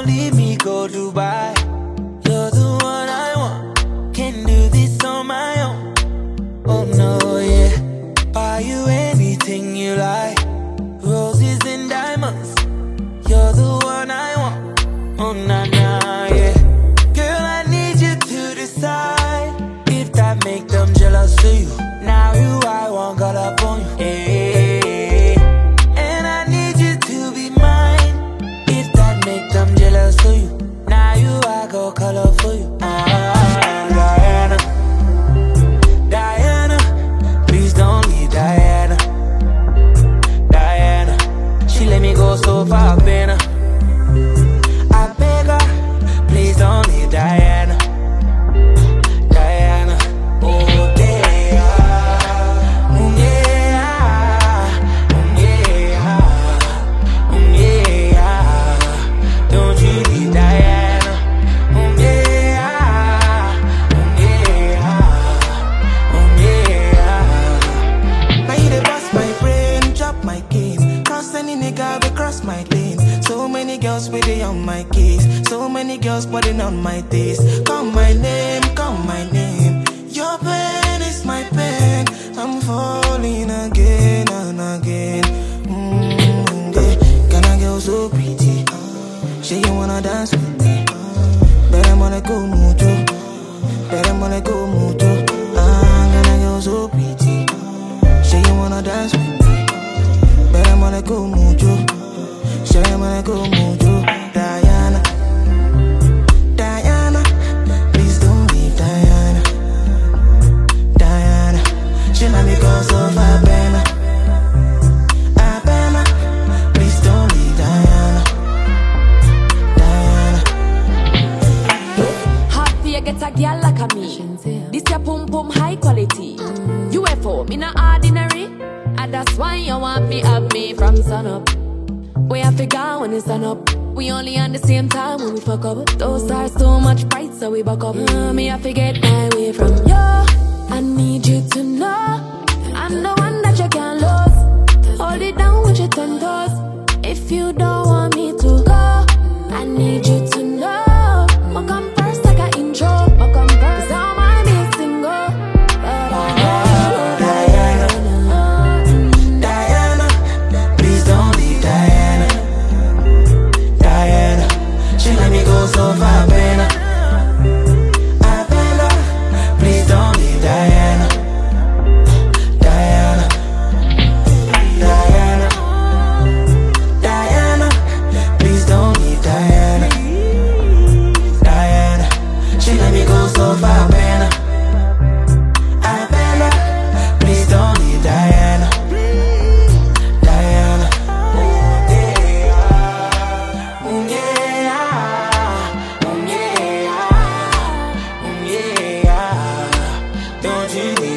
don't leave me, go Dubai. You're the one I want. Can do this on my own. Oh no, yeah. Buy you anything you like. Roses and diamonds. You're the one I want. Oh nah nah, yeah. Girl, I need you to decide if that make them jealous of you. Now you I want, got up on you. Hey, and I need you to be mine if that make them jealous of you. Now you I go color for you. Diana, Diana, please don't leave Diana. Diana, she let me go so far, better. I beg her, please don't leave Diana. Diana, oh yeah, oh yeah, oh yeah, oh yeah. Don't you leave Diana. Oh yeah, oh yeah, oh yeah. Now you dey bust my brain, drop my cane. Cross any nigga we cross my lane. So many girls waiting on my case. So many girls putting on my taste. Call my name, call my name. Your pain is my pain. I'm falling again and again. Yeah. Can I girl so pretty? Say you wanna dance with me? Better wanna go mucho. Better wanna go mucho. Can I girl so pretty? Say you wanna dance with me? Better wanna go mucho. Say you wanna go mucho. Diana, Diana, please don't leave Diana. Diana, she let me go so far, Abena. Abena, please don't leave Diana. Diana. Hard for you get a girl like a me. This your pum pum high quality. UFO, me not ordinary. And that's why you want me up me from sun up. We have to go when it's sun up. We only on the same time when we fuck up. Those stars too much bright, so we buck up. Me have to get my way from you. I need you to know I'm the one that you can't lose. Hold it down with your 10 toes. If you don't want me to go, I need you to know I'll come first like an intro. I'll come first, 'cause I don't mind being single. But I know Diana, Diana, please don't leave Diana. Diana, she let me go so far, Abena. Abena, please don't leave Diana. Diana, Diana, Diana, please don't leave Diana. Diana, she let me go so far, Abena. Abena, please don't leave Diana. Diana, oh yeah, oh yeah, oh yeah, oh yeah. Don't you leave